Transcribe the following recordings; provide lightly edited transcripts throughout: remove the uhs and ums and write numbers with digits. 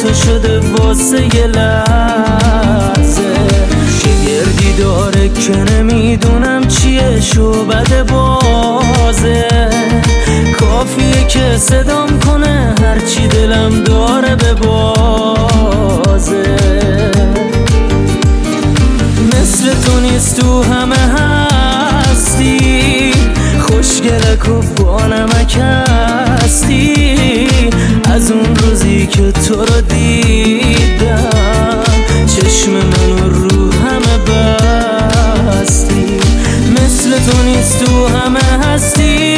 تو شده واسه یه لحظه. گردی داره که نمیدونم چیه، شعبد بازه. کافیه که صدام کنه هرچی دلم داره به بازه. مثل تو نیست تو همه هستی، خوشگلک و با نمک هستی. از اون روزی که تو رو دیدم چشم منو رو همه بستی. مثل تو نیست تو همه هستی،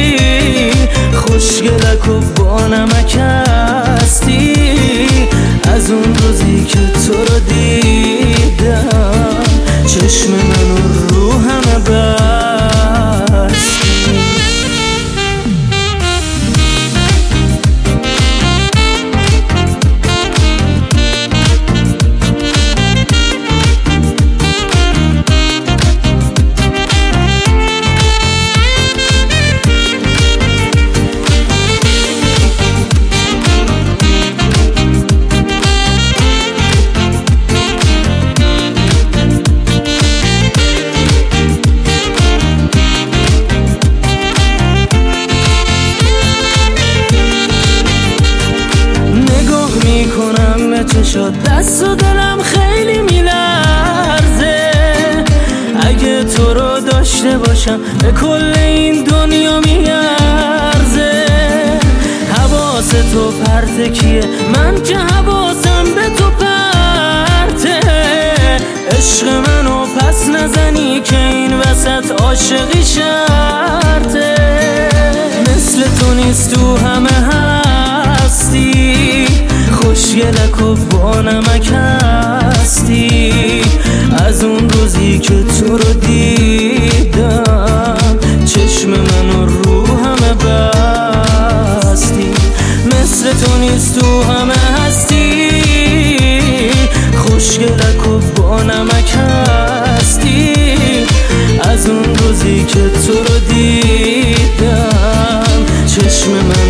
خوشگلک و با نمک هستی. از اون روزی که تو رو دیدم چشم منو رو همه بستی. چشات دست و دلم خیلی میلرزه. اگه تو رو داشته باشم به کل این دنیا میارزه. حواس تو پرته کیه، من که حواسم به تو پرته. عشق منو پس نزنی که این وسط عاشقی شرطه. مثل تو نیست تو همه هستی، خوشگلک و با نمک هستی. از اون روزی که تو رو دیدم چشم منو رو همه بستی. مثل تو نیست تو همه هستی، خوشگلک و با نمک هستی. از اون روزی که تو رو دیدم چشم من